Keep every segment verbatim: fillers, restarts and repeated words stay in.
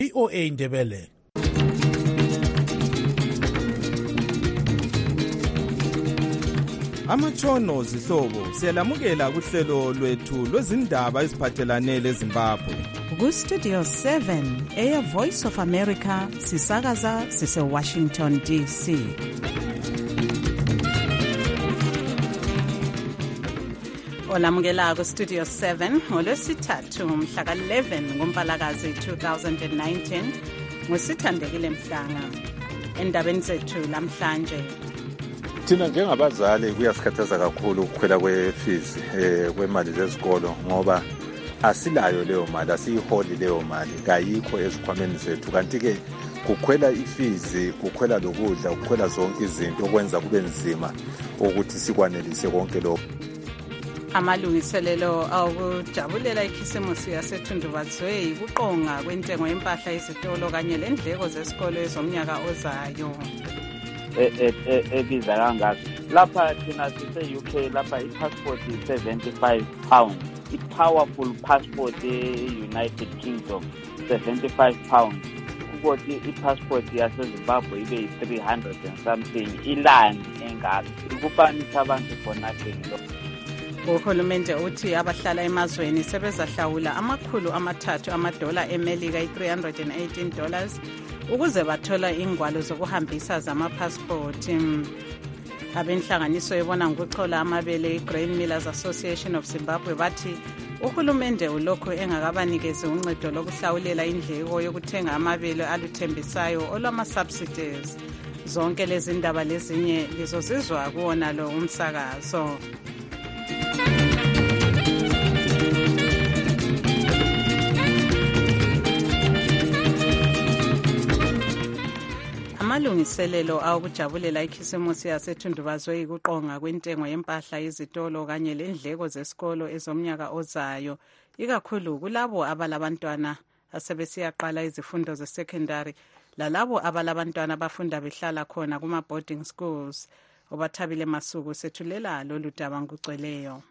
V O A Ndebele. Amatshono zihlobo siyalamukela kuhlelo lwethu lwezindaba eziphathelane leZimbabwe. Ku Studio seven, Air Voice of America, sisakaza sise Washington D C. Olamukela ku Studio seven ngolwesithathu mhla ka eleven ngoMpalakazi two thousand nineteen ngosithandekile Mhlanga. Endabeni zethu namhlanje, thina njengabazali kuyasikhathaza kakhulu ukukhwela kwefizi eh kwemali zezikolo ngoba asilayo leyo mali, asiyiholi leyo mali, kayikho ezikhwameni zethu. Kanti ke kukhwela ifizi, kukhwela lokudla, kukhwela zonke izinto okwenza kube nzima ukuthi sikwanelise konke lokho. Amalungiselelo awukujabulela ikhisimusi yaseThundubazwe kuqonga kwentengo yempahla yezitolo kanye lendleko zesikolo ezomnyaka ozayo. ebiza kangaka lapha thina sise U K lapha i-passport is seventy-five pounds, i-powerful passport e-United Kingdom seventy-five pounds, ukuthi i-passport yaseZimbabwe ibe three hundred and something, ilandi engaka ukufanisa abantu for nothing. Uhulumende uthi abahlala emazweni sebezahlawula amakhulu amathathu amadola eMelika i-three hundred eighteen dollars ukuze bathola ingwalo zokuhambisa zamapassport. Abenhlanganiso ebona ngokuchola amabele i-Grain Millers Association of Zimbabwe bathi uhulumende ulokhu engakabanikezi uncedo lokuhlawulela indleko yokuthenga amabele aluthembisayo olwama-subsidies. Zonke lezi ndaba lezinye lizozizwa kuwona lo umsakazo. Amalungiselelo awukujabulela ikhisimusi yaseThundubazwe kuqonga kwentengo yempahla yezitolo kanye lendleko zesikolo ezomnyaka ozayo, ikakhulu kulabo abalabantwana asebesiyaqala izifundo ze-secondary lalabo abalabantwana abafunda behlala khona kuma-boarding schools. Obathabile Masuku sethulela lolu daba ngugcweleyo.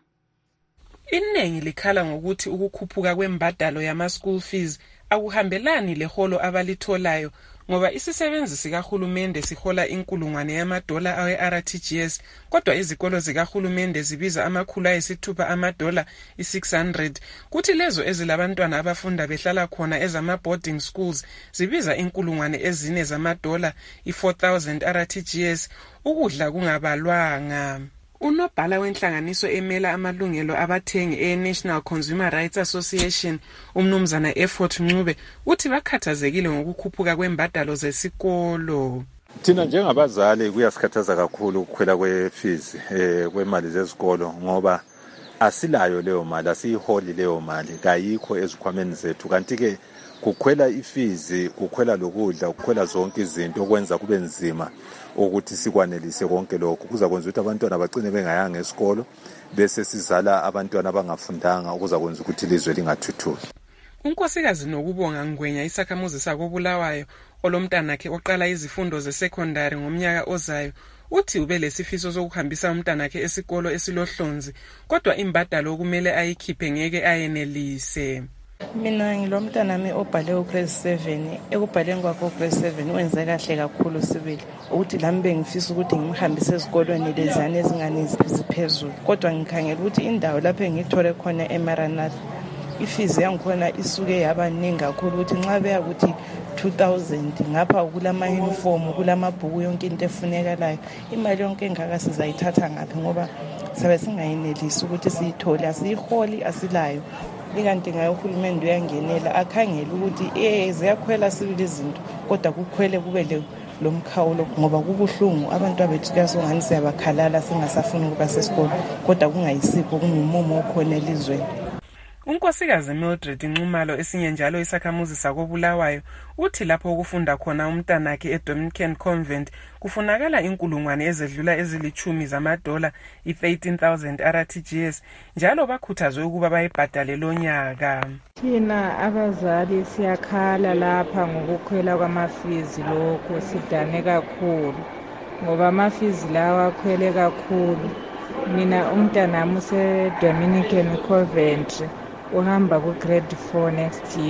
Iningi likhala ngokuthi ukukhuphuka kwembadalo yama-school fees akuhambelani leholo abalitholayo ngoba isisebenzi sikahulumende sihola inkulungwane yamadola awe-R T G S, kodwa izikolo zikahulumende zibiza amakhulu ayisithupha amadola i-six hundred, kuthi lezo ezilabantwana abafunda behlala khona ezama-boarding schools zibiza inkulungwane ezine zamadola i-four thousand R T G S, ukudla kungabalwanga. Unobhala wenhlanganiso emela amalungelo abathengi e-National Consumer Rights Association, umnumzana Effort Ncube, uthi bakhathazekile ngokukhuphuka kwembadalo zesikolo. Thina njengabazali kuyasikhathaza kakhulu ukukhwela kwefizi eh kwemali zezikolo ngoba asilayo leyo mali, asiyiholi leyo mali, kayikho ezikhwameni zethu. Kanti ke kukhwela ifizi, kukhwela lokudla, kukhwela zonke izinto okwenza kube nzima ukuthi sikwanelise konke lokho. Kuza kwenza ukuthi abantwana bacine bengayanga esikolo bese sizala abantwana abangafundanga ukuza kwenza ukuthi ilizwe lingathuthuki. Unkosikazi Nokubonga Ngwenya isakhamuzi sakobulawayo olomntanakhe oqala izifundo ze-secondary ngomnyaka ozayo uthi ube lesifiso sokuhambisa umntanakhe esikolo esilohlonzi, kodwa imbadalo kumele ayikhiphe ngeke ayenelise. Mina ngilomntana nami obhale ugrade seven, ekubhaleni kwakhe ugrade seven wenze kahle kakhulu sibili ukuthi lami bengifisa ukuthi ngimhambise ezikolweni lezana ezingane ziphezulu, kodwa ngikhangela ukuthi indawo lapho engithole khona eMaranatha ifizi yangikhona isuke yaba ningi kakhulu ukuthi nxa beya ukuthi two thousand ngapha kulama uniform kulamabhuku yonke into efunekalayo, imali yonke engaka sizayithatha ngaphi ngoba sabe singayinelisi ukuthi siyithole, asiyiholi, asilayo. Ikanti ngayo uhulumende uyangenela akhangela ukuthi eh ziyakhwela sibili izinto kodwa kukhwele kube le lomkhawulo ngoba kubuhlungu abantu abethu kasongani siyabakhalala singasafuni ukuba sesikolo kodwa kungayisikho kungumumo okhona elizweni. Unkosikazi Mildred Nxumalo esinye njalo isakhamuzi sakobulawayo uthi lapho ukufunda khona umntanakhe eDominican Convent kufunakala inkulungwane ezedlula ezilichumi zamadola i-thirteen thousand R T G S, njalo bakhuthazwe ukuba bayibhadale lonyaka. Thina abazali siyakhala lapha ngokukhwela kwamafizi, lokho sidane kakhulu ngoba amafizi lawa akhwele kakhulu. Mina umntanami use Dominican Convent uhamba ku grade four next year,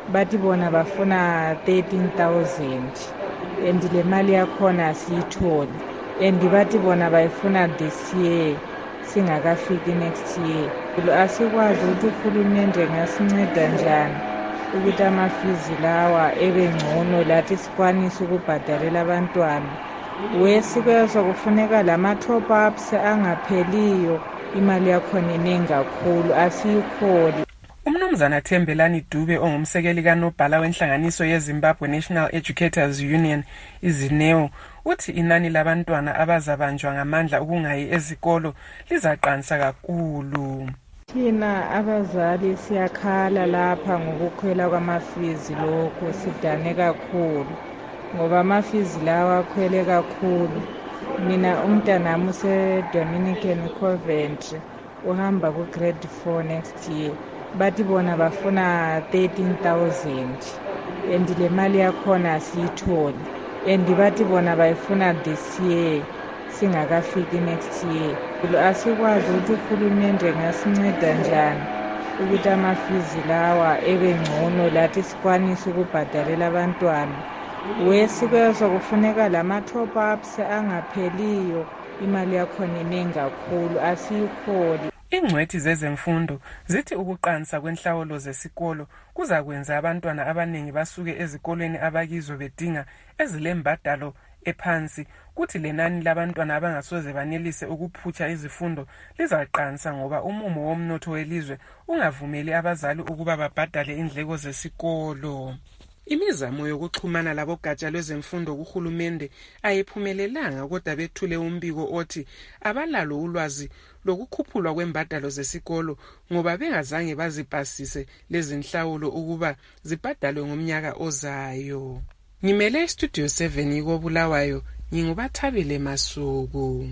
bathi bona bafuna thirteen thousand and le mali yakhona asiyitholi and bathi bona bayifuna this year singakafiki next year. Asikwazi ukuthi uhulumende ngasinceda njani ukuthi amafizi lawa ebe ngcono lathi sikwanise ukubhadalela abantwana. Wesikwezo kufuneka lama-top ups angapheliyo, imali yakhona iningi kakhulu asiyitholi. Umnumzana Thembelani Dube ongumsekeli kanobhala wenhlanganiso yeZimbabwe National Educators Union izineo uthi inani labantwana abazabanjwa ngamandla ukungayi ezikolo lizaqansa kakhulu. Thina abazali siyakhala lapha ngokukhwela kwamafizi lokho sidane kakhulu ngoba amafizi lawa akhwele kakhulu. Mina umntanami use-Dominican Coventry uhamba ku-grade four next year. Bathi bona bafuna thirteen thousand and le mali yakhona asiyitholi and bathi bona bayifuna this year singakafiki next year. Asikwazi ukuthi uhulumende ngasinceda njani ukuthi amafizi lawa ebe ngcono lathi sikwanise ukubhadalela abantwana. Wesikwezo kufuneka lama-top ups angapheliyo, imali yakhona iningi kakhulu asiyitholi. Ingcwethi zezemfundo zithi ukuqansa kwenhlawulo zesikolo kuza kwenza abantwana abaningi basuke ezikolweni abakizo bedinga ezilembadalo ephansi, kuthi lenani labantwana abangasoze banelise ukuphutsha izifundo lizaqansa ngoba umumo womnotho welizwe ungavumeli abazali ukuba babhadale indleko zesikolo. Imizamo yokuxhumana labogatsha lwezemfundo kuhulumende ayiphumelelanga, kodwa bethule umbiko othi abalalo ulwazi lokukhuphulwa kwembadalo zesikolo ngoba bengazange bazipasise lezi nhlawulo ukuba zibhadalwe ngomnyaka ozayo. Ngimele iStudio seven koBulawayo, ngingubathabile Masuku.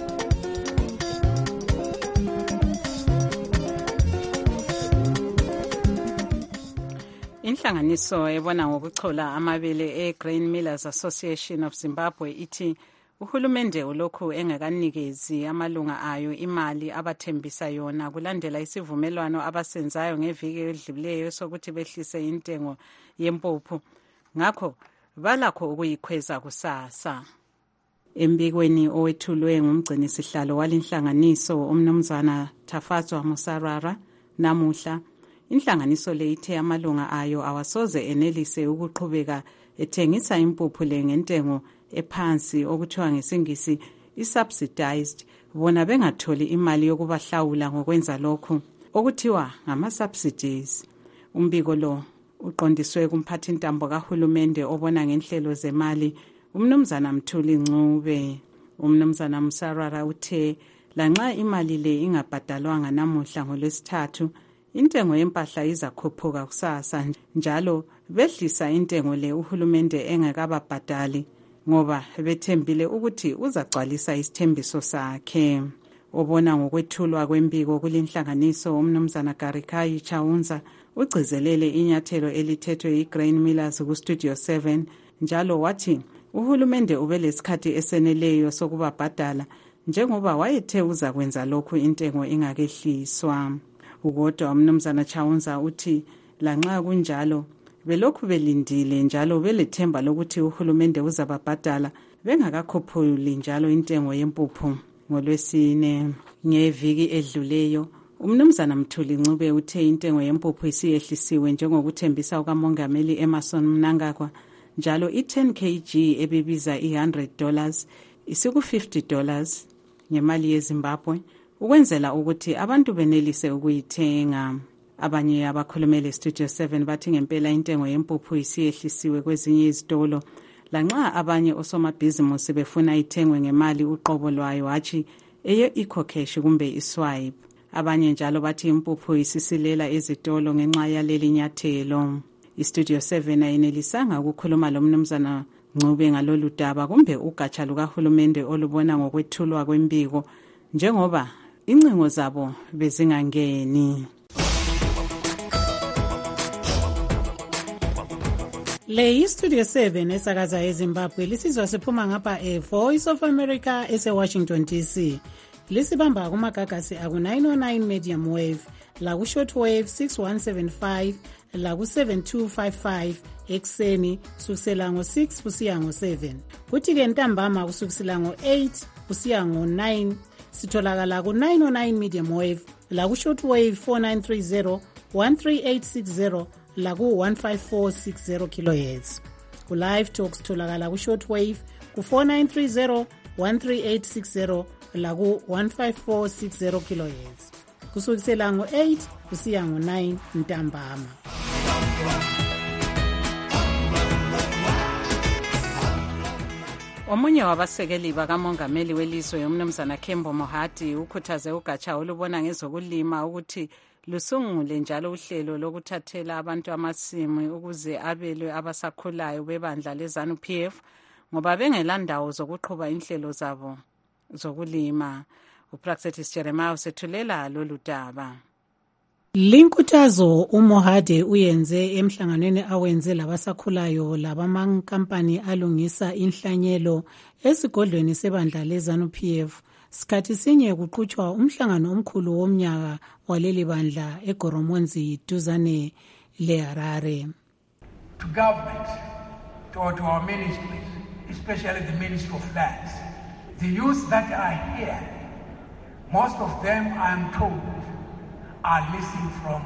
Inhlanganiso ebona ngokuchola amabele e-Grain Millers Association of Zimbabwe ithi uhulumende ulokhu engakanikezi amalunga ayo imali abathembisa yona kulandela isivumelwano abasenzayo ngeviki edlulileyo sokuthi behlise intengo yempuphu. Ngakho balakho ukuyikhweza kusasa. Embikweni owethulwe ngumgcini sihlalo walinhlanganiso umnumzana Tafatswa Musarara namuhla, inhlanganiso le ithe amalunga ayo awasoze enelise ukuqhubeka ethengisa impuphu le ngentengo ephansi okuthiwa ngesingisi i-subsidized, bona bengatholi imali yokubahlawula ngokwenza lokhu okuthiwa ngama-subsidies. Umbiko lo uqondiswe kumphathintambo kahulumende obona ngenhlelo zemali umnumzana Mthuli Ncube. Umnumzana Musarara uthe lanxa imali le ingabhadalwanga namuhla ngolwesithathu, intengo yempahla izakhuphuka kusasa, njalo behlisa intengo le uhulumende engakababhadali ngoba bethembile ukuthi uzagcwalisa isithembiso sakhe. Obona ngokwethulwa kwembiko kulinhlanganiso umnumzana Garikai Chawunza ugcizelele inyathelo elithethwe i-Grain Millers ku-Studio seven, njalo wathi uhulumende ubelesikhathi eseneleyo sokubabhadala njengoba wayethe uza kwenza lokhu intengo ingakehliswa. Ukodwa umnumzana Chawunza uthi lanxa kunjalo belokhu belindile njalo belethemba lokuthi uhulumende uzababhadala bengakakhuphuli njalo intengo yempuphu ngolwesine. Ngeviki edluleyo umnumzana Mthuli Ncube uthe intengo yempuphu isiyehlisiwe njengokuthembisa ukamongameli Emerson Mnangagwa, njalo i-ten kilograms ebibiza i-one hundred dollars isiku fifty dollars ngemali yeZimbabwe ukwenzela ukuthi abantu benelise ukuyithenga. Abanye abakhulumele Studio seven bathi ngempela intengo yempuphu isiyehlisiwe kwezinye izitolo, lanxa abanye osomabhizimusi befuna ithengwe ngemali uqobo lwayo hatshi eye eco-cash kumbe iswipe. Abanye njalo bathi impuphu isisilela ezitolo ngenxa yaleli nyathelo. iStudio seven ayenelisanga ukukhuluma lomnumzana Ncube ngalolu daba kumbe ugatsha lukahulumende olubona ngokwethulwa kwembiko njengoba incingo zabo bezingangeni. Le iStudio seven esakaza eZimbabwe lisizwa siphuma ngapha e-Voice of America ese-Washington D C. Lisibamba kumagagasi aku nine oh nine medium wave, la ku short wave six one seven five la ku seven two five five ekseni kusukisela ngo six kusiya ngo seven. Kuthi ke ntambama kusukisela ngo eight kusiya ngo nine sitholakala ku nine oh nine medium wave, la ku short wave four nine three zero one three eight six zero, la ku one five four six zero kilohertz. Ku live talk sitholakala ku short wave ku four nine three zero one three eight six zero, la ku one five four six zero kilohertz. Kusukisela ngo eight kusiya ngo nine ntambama. Omunye wabasekeli bakamongameli welizwe umnumzana Kembo Mohadi ukhuthaze ugatsha olubona ngezokulima ukuthi lusungule njalo uhlelo lokuthathela abantu amasimu ukuze abelwe abasakhulayo bebandla leZANU P F ngoba bengelandawo zokuqhuba inhlelo zabo zokulima. uPraxetis Jeremiah usethulela lolu daba. Linkuthazo uMohade uyenze emhlanganweni awenze labasakhulayo labamankampani alungisa inhlanyelo esigodlweni sebandla leZANU P F. Sikhathi sinye kuqhutshwa umhlangano omkhulu womnyaka waleli bandla eGoromonzi duzane leHarare. To government, to, to our ministries, especially the Ministry of Lands, the youth that are here, most of them, I am told, are missing from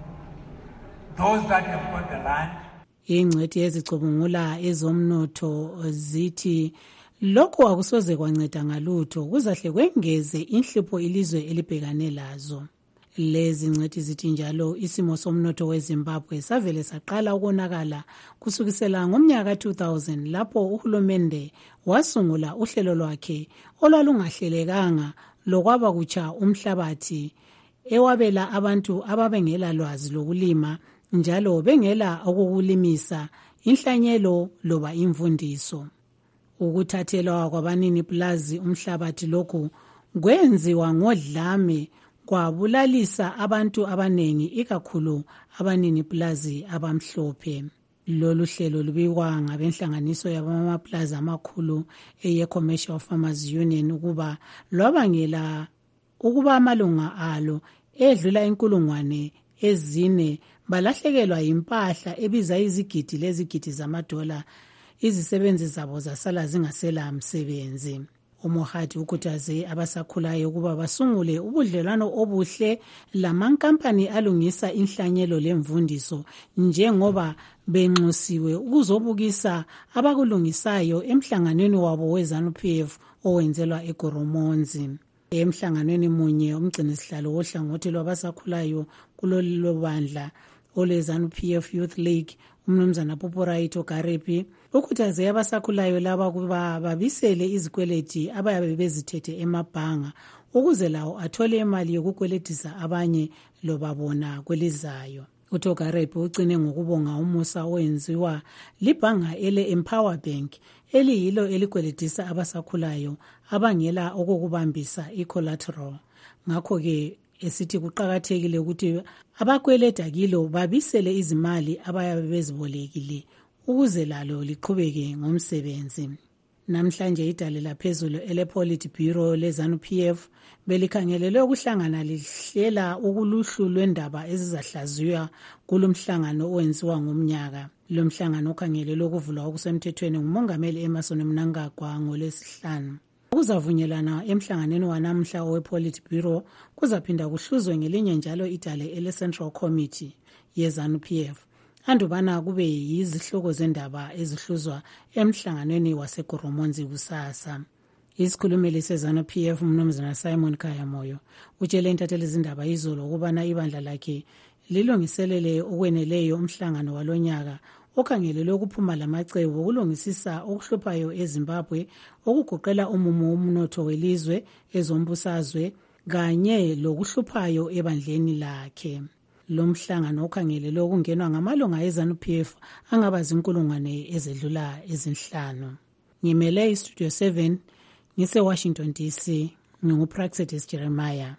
those that have got the land. Ingcwethi ezicubungula ezomnotho zithi lokho akusoze kwanceda ngalutho, kuzahle kwengeze inhlupho ilizwe elibhekane lazo. Lezi ngcwethi zithi njalo isimo somnotho weZimbabwe savele saqala ukonakala kusukisela ngomnyaka two thousand lapho uhulumende wasungula uhlelo lwakhe olwalungahlelekanga lokwaba kutsha umhlabathi ewabela abantu ababengela lwazi lokulima njalo bengela okukulimisa inhlanyelo loba imfundiso. Ukuthathelwa kwabanini plazi umhlabathi lokhu kwenziwa ngodlame kwabulalisa abantu abanengi ikakhulu abanini plazi abamhlophe. Lolu hlelo lubikwa ngabenhlanganiso yabamaplazi amakhulu eye-Commercial Farmers Union ukuba lwabangela ukuba amalunga alo edlula inkulungwane ezine balahlekelwa impahla ebiza izigidi lezigidi zamadola, izisebenzi zabo zasala zingasela msebenzi. uMohadi ukhuthaze abasakhulayo ukuba basungule ubudlelwano obuhle lamankampani alungisa inhlanyelo lemfundiso njengoba benxusiwe ukuzobukisa abakulungisayo emhlanganweni wabo weZANU P F owenzelwa eGoromonzi. Emhlanganweni munye umgcinisihlalo wohlangothi lwabasakhulayo kulolu bandla oleZANU P F Youth League umnumzana Poporaito Garepi ukhuthaze abasakhulayo laba kuba babisele izikweleti abayabe bezithethe emabhanga ukuze lawo athole imali yokukweletisa abanye loba bona kwelizayo. uTogarepi ucine ngokubonga umusa owenziwa libhanga ele Empower Bank eliyilo elikweletisa abasakhulayo abangela okukubambisa icollateral. Ngakho ke esithi kuqakathekile ukuthi abakweleta kilo babisele izimali abayabe bezibolekile ukuze lalo liqhubeke ngomsebenzi. Namhlanje idale laphezulu ele-Polit Bureau leZANU P F belikhangelelwe ukuhlangana lihlela ukuluhlu lwendaba ezizahlaziywa kulomhlangano owenziwa ngomnyaka. Lo mhlangano okhangelelwe ukuvulwa okusemthethweni ngumongameli Emmerson Mnangagwa ngolwesihlanu. Ukuzavunyelana emhlanganweni wanamhla owe-Polit Bureau kuzaphinda kuhluzwe ngelinye njalo idale ele-Central Committee yeZANU P F. Andubana kube yizihloko zendaba ezihluzwa emhlanganweni waseGoromonzi kusasa. Isikhulumeli seZANU P F umnumzana Simon Kayamoyo utshele intatheli izindaba izolo ukubana ibandla lakhe lilungiselele okweneleyo umhlangano walonyaka okhangelelwe ukuphuma lamacebo okulungisisa okuhluphayo eZimbabwe okugoqela umumo womnotho welizwe, ezombusazwe kanye lokuhluphayo ebandleni lakhe. Lo mhlangano okhangelelwe ukungenwa ngamalunga eZANU P F angaba zinkulungwane ezedlula ezinhlanu. Ngimele iStudio seven ngise Washington D C nginguPraxetis Jeremiah.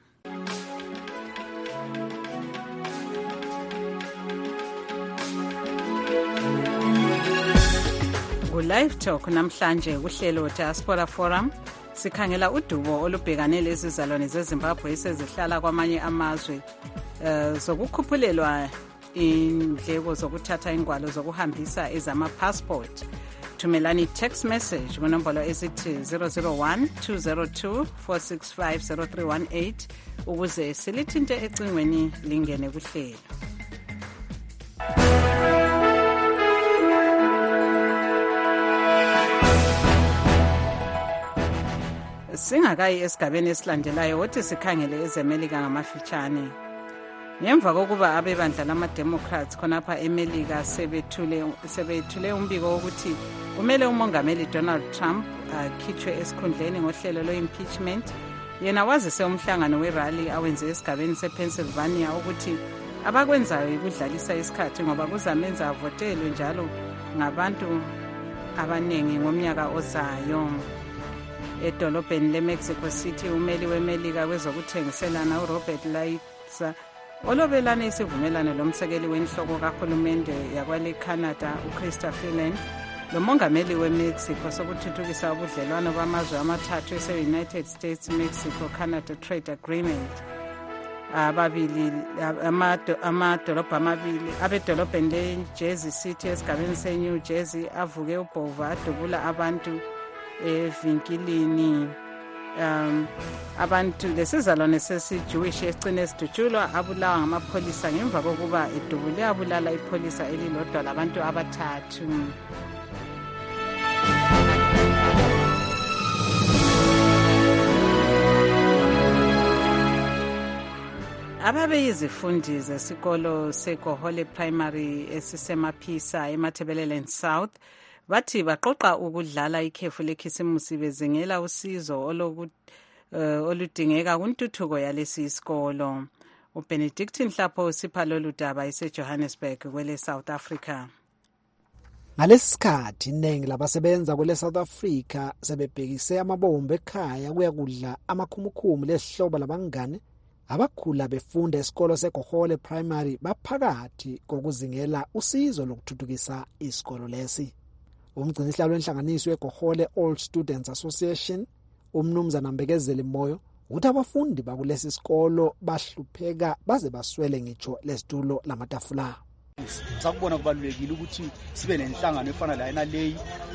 Live Talk namhlanje kuhlelo Diaspora Forum sikhangela udubo olubhekane lezizalwane zeZimbabwe esezihlala kwamanye amazwe uh, zokukhuphulelwa indleko zokuthatha ingwalo zokuhambisa ezama-passport. Thumelani text message kunombolo esithi zero zero one two zero two four six five zero three one eight ukuze silithinte ecingweni lingene kuhlelo. Singakayi esigabeni esilandelayo wothi sikhangele ezemelika ngamafitshane. Ngemva kokuba abebandla lama-Democrats khonapha eMelika sebethule sebethule umbiko wokuthi kumele umongameli Donald Trump akhitshwe esikhundleni ngohlelo lwe-impeachment, yena wazise umhlangano we-rally awenze esigabeni sePennsylvania ukuthi abakwenzayo ukudlalisa isikhathi ngoba kuzamenza avotelwe njalo ngabantu abaningi ngomnyaka ozayo. Edolobheni le-Mexico City, umeli weMelika kwezokuthengiselana uRobert Lighthizer olobelane isivumelano lomsekeli wenhloko kahulumende yakwale Canada uChrystia Freeland lomongameli weMexico sokuthuthukisa ubudlelwano bamazwe amathathu ese-United States Mexico Canada Trade Agreement. Ababili amadolobha amabili abedolobheni le-Jersey City esigabeni se-New Jersey avuke ubhova adubula abantu evinkilini. Um, abantu lesizalwane sesi-Jewish esicine sidutshulwa abulawa ngamapholisa ngemva kokuba edubule abulala ipholisa elilodwa labantu abathathu. Ababeyizifundi zesikolo seKohole Primary esisemaphisa eMatabeleland South bathi baqoqa ukudlala ikhefu lekhisimusi bezingela usizo oloku uh, oludingeka kuntuthuko yalesi isikolo. uBenedictine Hlapho usipha lolu daba eseJohannesburg kwele South Africa. Ngalesi sikhathi iningi labasebenza kwele South Africa sebebhekise amabombe ekhaya kuya kudla amakhumukhumu lesihlobo labangane abakhula befunda esikolo seKohole Primary baphakathi kokuzingela usizo lokuthuthukisa isikolo lesi. Umgcinisihlalo wenhlanganiso yeKohole All Students Association umnumzana Mbekezeli Moyo uthi abafundi bakulesi sikolo bahlupheka baze baswele ngitsho lesitulo lamatafula. Sakubona kubalulekile ukuthi sibe nenhlangano efana la ena leyi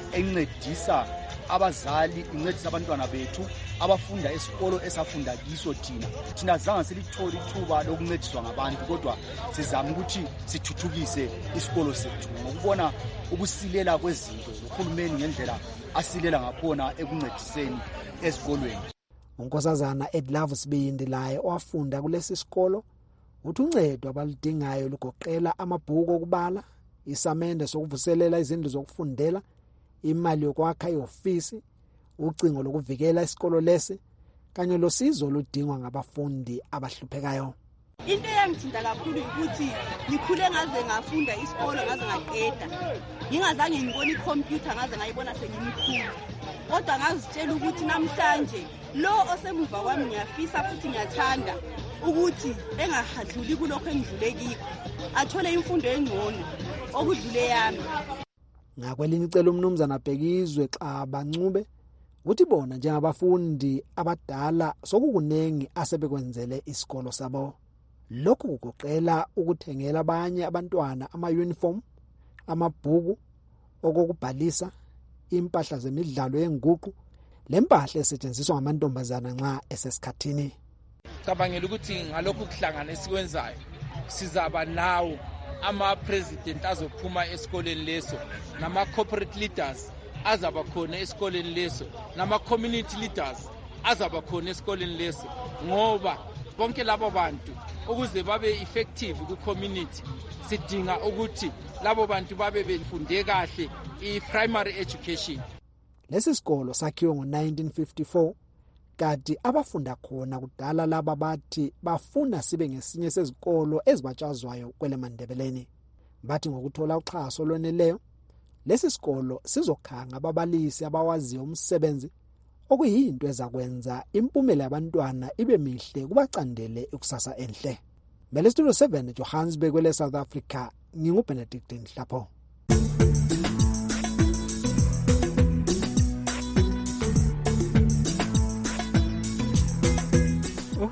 encedisa abazali, incedisa abantwana bethu abafunda esikolo esafunda kiso thina. Thina zange silithola ithuba lokuncediswa ngabantu kodwa sizama ukuthi sithuthukise isikolo sethu ngokubona ukusilela kwezinto uhulumeni ngendlela asilela ngakhona ekuncediseni esikolweni. Unkosazana Edlove Sibindi laye owafunda kulesi sikolo uthi uncedo abalidingayo lugoqela amabhuku okubala, isamende sokuvuselela izindlu zokufundela, imali yokwakha iofisi, ucingo lokuvikela isikolo lesi kanye losizo oludingwa ngabafundi abahluphekayo. Into eyangithinta kakhulu ukuthi ngikhule ngaze ngafunda isikolo ngaze ngaqeda. Ngingazange ngibone ikhompyutha ngaze ngayibona sengimkhulu. Kodwa ngazitshela ukuthi namhlanje lo osemuva kwami ngiyafisa futhi ngiyathanda ukuthi engahadluli kulokho engidlule kikho, athole imfundo engcono okudlule yami. Ngakwelinye icele umnumzana Bhekizwe xa bancube uthi bona njengabafundi abadala sokukunengi asebekwenzele isikolo sabo. Lokhu kugoqela ukuthengela abanye abantwana ama-uniform, amabhuku okubhalisa, impahla zemidlalo yenguqu, lempahla esetshenziswa ngamantombazana nxa esesikhathini. Cabangela ukuthi ngalokho kuhlangana esikwenzayo sizaba nawo ama-president azophuma esikoleni leso nama-corporate leaders azaba khona esikoleni leso nama-community leaders azaba khona esikoleni leso ngoba bonke labo bantu ukuze babe effective ku-community sidinga ukuthi labo bantu babe befunde kahle i-primary education. Lesi sikolo sakhiwe ngo nineteen fifty-four kanti abafunda khona kudala laba bathi bafuna sibe ngesinye sezikolo ezibatshazwayo kwele Mandebeleni. Bathi ngokuthola uxhaso lweneleyo lesi sikolo sizokhanga ababalisi abawaziyo umsebenzi okuyinto ezakwenza impumela yabantwana ibe mihle kubacandele ikusasa enhle. Bele Studio seven Johannesburg kwele South Africa, nginguBenedictine Hlapho.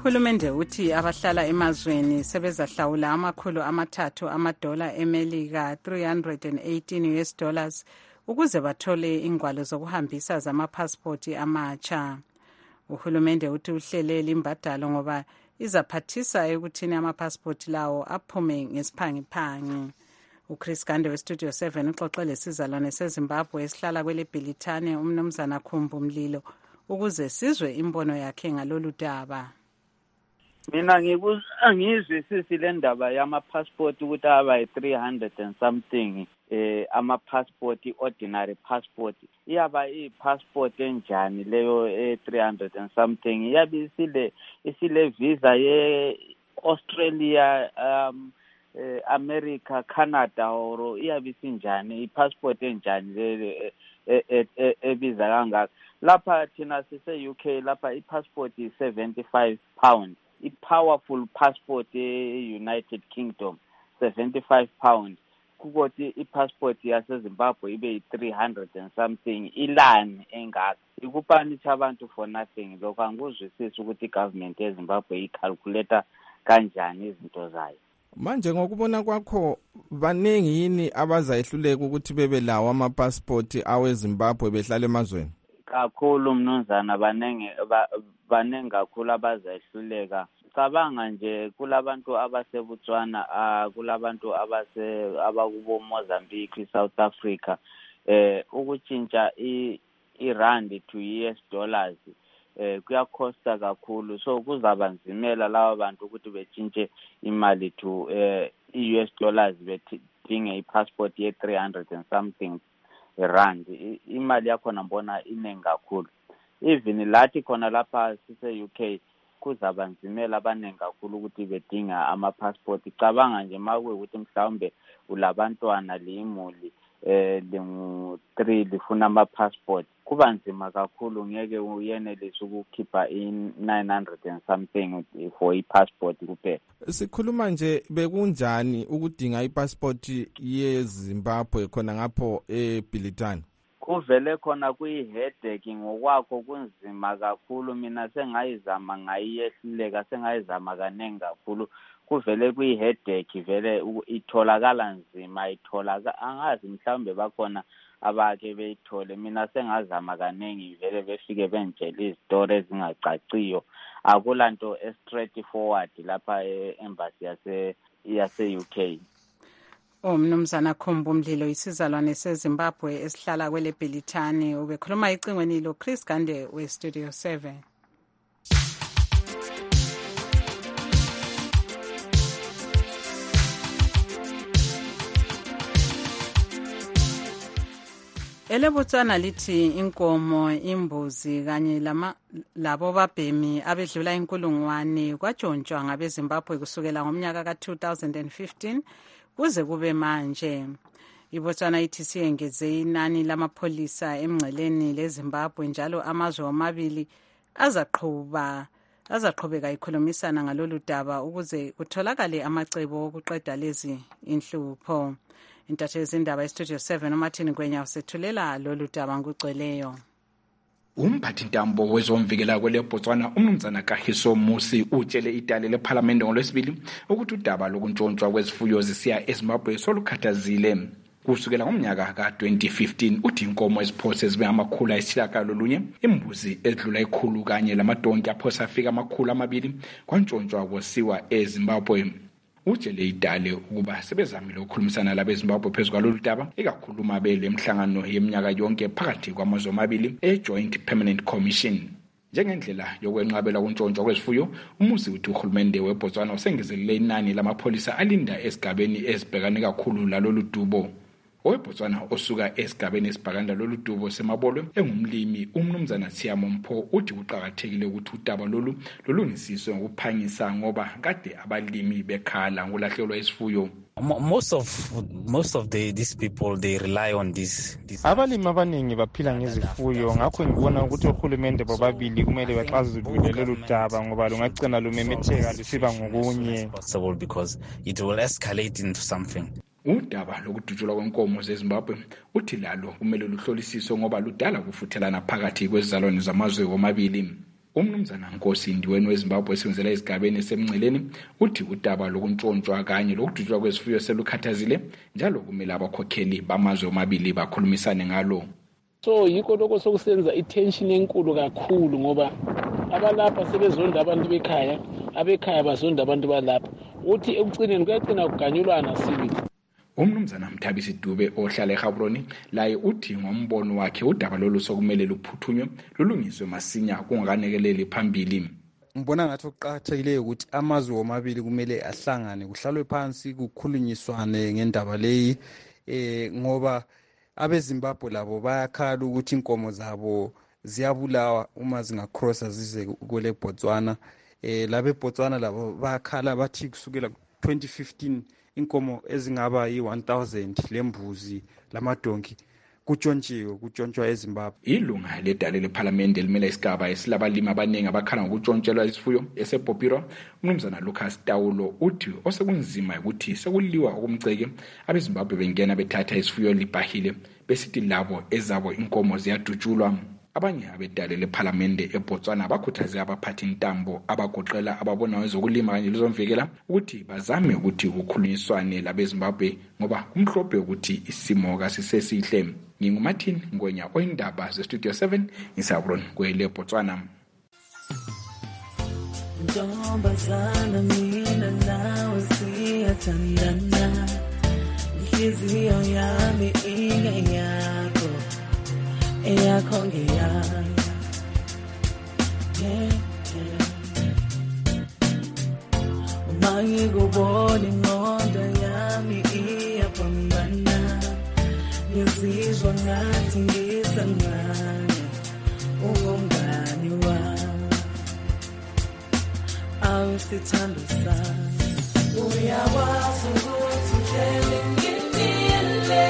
Uhulumende uthi abahlala emazweni sebezahlawula amakhulu amathathu amadola emelika three hundred eighteen U S dollars ukuze bathole ingwalo zokuhambisa zamapasipoti amatsha. Uhulumende uthi uhlelele imbadalo ngoba izaphathisa ekuthini amapasipoti lawo aphume ngesiphangiphangi. uChris Gande weStudio seven uxoxe lesizalwane seZimbabwe esihlala kwele Bhilithane umnumzana Khumbu Mlilo ukuze sizwe imbono yakhe ngalolu daba. Mina ngizwisisi le ndaba yama-passport ukuthi aba three hundred and something eh ama-passport ordinary passport iyaba i-passport enjani leyo e three hundred and something iyabe isile isile visa ye Australia um eh, America Canada or iyabe sinjani i-passport enjani le ebiza kangaka lapha thina sise U K lapha i-passport is seventy-five pounds i-powerful passport e-United Kingdom seventy-five pounds kukothi i-passport yaseZimbabwe ibe three hundred and something ilani engaka ikupanitsha abantu for nothing lokho anguzwisisi ukuthi i-government yeZimbabwe icalculate kanjani izinto zayo. Manje ngokubona kwakho banengi yini abazayihluleka ukuthi bebe lawo ama-passport aweZimbabwe behlala emazweni? Kakhulu mnumzana banengi banengi kakhulu abazayihluleka. Cabanga nje kulabantu abaseBotswana ah kulabantu abase abakubo Mozambique South Africa eh ukutshintsha iRand to U S dollars eh kuyakhosta kakhulu so kuzabanzimela laba bantu ukuthi betshintshe imali to eh U S dollars bedinge iPassport ye three hundred and something rand imali yakho nambona inengi kakhulu even lathi khona lapha sise U K kuzabanzimela abanengi kakhulu ukuthi bedinga ama-passport cabanga nje makuwe ukuthi mhlawumbe ulabantwana limuli eh lingu three lifuna ama-passport kuba nzima kakhulu ngeke uyenelise ukukhipha in nine hundred and something for i-passport kuphela. Sikhuluma nje bekunjani ukudinga i-passport yeZimbabwe khona ngapho eBhilithane? Kuvele khona kuyi-headache ngokwakho kunzima kakhulu mina sengayizama ngayiyehluleka sengayizama kanengi kakhulu kuvele kuyi-headache vele itholakala nzima itholakala angazi mhlawumbe bakhona abake beyithole mina sengazama kanengi vele befike bengitshela izitori ezingacaciyo akulanto straight forward lapha e-embassy yase yase U K. Umnumzana Khumbu Mlilo isizalwane seZimbabwe esihlala kwele Bhilithane ubekhuluma icingweni lo Chris Gande weStudio seven. EleBotswana lithi inkomo imbuzi kanye lama labo babhemi abedlula inkulungwane kwajontshwa ngabeZimbabwe kusukela ngomnyaka ka two thousand fifteen kuze kube manje. IBotswana ithi siyengeze inani lamapholisa emngceleni leZimbabwe njalo amazwe omabili azaqhuba azaqhubeka ikhulumisana ngalolu daba ukuze kutholakale amacebo okuqeda lezi inhlupho. Intatheli indaba eStudio seven uMartin Gwenya usethulela lolu daba ngugcweleyo. Umphathi ntambo wezomvikela kwele Botswana umnumzana Kahiso Musi utshele idale leParliament ngolwesibili ukuthi udaba lokuntshontshwa kwezifuyo zisiya eZimbabwe solukhathazile. Kusukela ngomnyaka ka twenty fifteen uthi inkomo eziphose zibe amakhulu ayishiyagalolunye, imbuzi edlula ikhulu kanye lamadonki aphosa afika amakhulu amabili kwantshontshiwa kwasiwa eZimbabwe. Utshele idale ukuba sebezamile ukukhulumisana labeZimbabwe phezu kwalolu daba ikakhuluma bele emhlangano yeminyaka yonke phakathi kwamazwe amabili eJoint Permanent Commission. Njengendlela yokwenqabela ukuntshontsha kwezifuyo, umusi uthi uhulumende weBotswana usengezelele inani lamapholisa alinda esigabeni ezibhekane kakhulu lalolu dubo. OweBotswana osuka esigabeni esibhakanda lolu dubo semabolwe engumlimi umnumzana Tshiamo Mpho uthi kuqhakathekile ukuthi udaba lolu lolungisiswe ngokuphangisa ngoba kade abalimi bekhala ngolahlelwa isifuyo. Most of most of the these people they rely on this, this. Abalimi abaningi baphila ngezifuyo ngakho ngibona ukuthi uhulumende bobabili kumele baxazulule lolu daba ngoba lungagcina lumemetheka lusiba ngokunye because it will escalate into something. Udaba lokudutshulwa kwenkomo zeZimbabwe uthi lalo kumele luhlolisiswe ngoba ludala kufuthelana phakathi kwezizalwane zamazwe omabili. Umnumzana Nkosi Ndiweni weZimbabwe esebenzela esigabeni esemngceleni uthi udaba lokuntshontshwa kanye lokudutshwa kwezifuyo selukhathazile njalo kumele abakhokheli bamazwe omabili bakhulumisane ngalo. So yikho lokho sokusenza itension enkulu kakhulu ngoba abalapha sebezonda abantu bekhaya, abekhaya bazonda abantu balapha. Uthi ekugcineni kuyagcina kuganyulwana sibili. Umnumzana Mthabisi Dube ohlala eGaborone laye uthi ngombono wakhe udaba lolu sokumele luphuthunywe lulungiswe masinya kungakanekeleli phambili. Ngibona ngathi okuqhakathekileyo ukuthi amazwe omabili kumele ahlangane kuhlalwe phansi kukhulunyiswane ngendaba leyi eh ngoba abeZimbabwe labo bayakhala ukuthi inkomo zabo ziyabulawa uma zingacrossa zize kule Botswana. Eh labe Botswana labo bayakhala bathi kusukela twenty fifteen inkomo ezingaba yi one thousand lembuzi lamadonki kutshontshiwe kutshontshwa eZimbabwe. Ilunga ledale leParliament elimela isigaba esilabalimi abaningi abakhala ngokutshontshela isifuyo esePopira umnumzana Lucas Taulo uthi osekunzima ukuthi sekuliwa okumceke abeZimbabwe bengena bethatha isifuyo libahile besithi labo ezabo inkomo ziyadutshulwa. Abanye abedale leParliament eBotswana bakhuthaze abaphathi intambo abagoqela ababona wezokulima kanye lezomvikela ukuthi bazame ukuthi ukukhulunyiswane labeZimbabwe ngoba umhlophe ukuthi isimo kasisesihle. NginguMartin Ngonya oyindaba zeStudio seven eGaborone kwele Botswana. Ntombazana mina nawe siyathandana inhliziyo yami ingeyakho eyakho ngeyami yeah, yeah. Uma ngikubona ingqondo yami iyapambana ngizizwa ngathi ngisancane ungumngani wami awusithando sami uyakwazi ukuthi ngene ngimile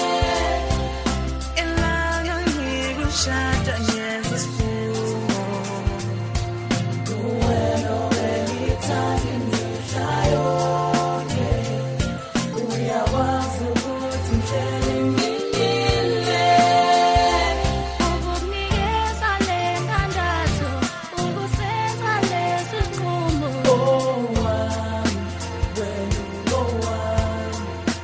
elanga ngikushada ngenza isifungo kuwena owengithanda imihla yonke uyakwazi ukuthi ngene ngimile ukukunikeza le ntandathu ukusenza lesi sinqumo owami wena ungowami.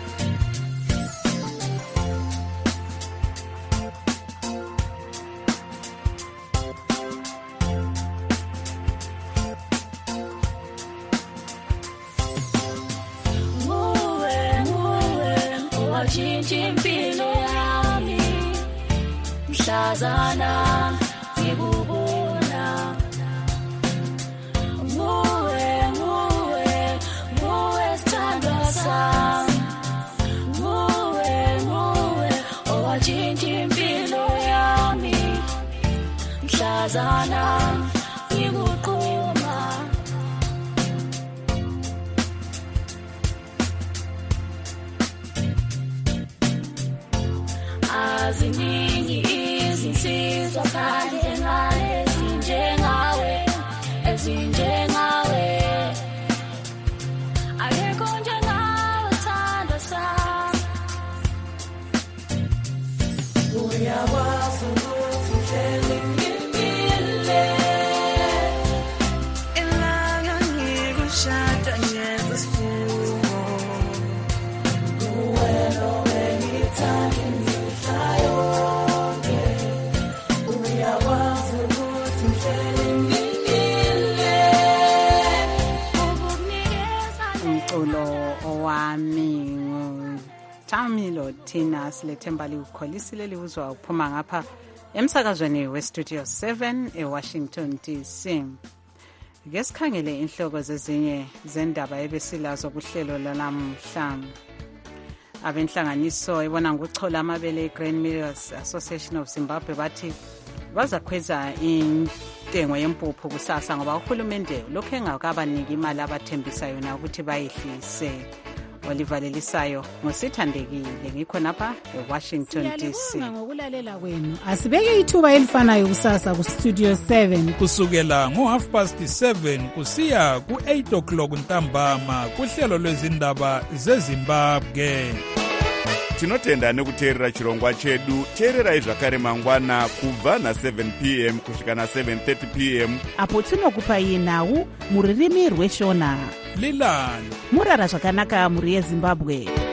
Nguwe, nguwe, owashintsha impilo yami mhlazana ngikubona. Nguwe, nguwe, nguwe sithandwa sami. Nguwe, nguwe, owashintsha impilo yami mhlazana ngikuquma. Aziningi izinsizwa kandi engane ezinjengawe ezinjengawe akekho njengawe thanda sami uyakwazi ukuthi uhleli ngimile elanga ngikushada ngenza isifungo kuwena owengithanda imihla yonke uyakwazi ukuthi uhleli ngimile ukukunikeza umculo owami nguTamilo Tina silethemba likukholisile liwuzwa uphuma ngapha emsakazweni weStudio seven eWashington D C. Ke sikhangele inhloko zezinye zendaba ebesilazo kuhlelo lanamhla. Abenhlanganiso ebona ngokuchola amabele eGrain Millers Association of Zimbabwe bathi bazakhweza intengo yempuphu kusasa ngoba uhulumende lokho engakabaniki imali abathembisa yona ukuthi bayihlise. Oliver Lelisayo ngosithandekile ngikho napha eWashington D C. Siyabonga ngokulalela kwenu. Asibeke ithuba elifanayo kusasa kuStudio seven kusukela ngo half past seven kusiya ku eight o'clock ntambama kuhlelo lwezindaba zeZimbabwe. tinotenda nekuteerera chirongwa chedu. teererai zvakare mangwana kubva na-seven p m kusvika na-seven thirty p m apo tinokupai nhau muririmi rweshona. Lilan murara zvakanaka mhuri yezimbabwe.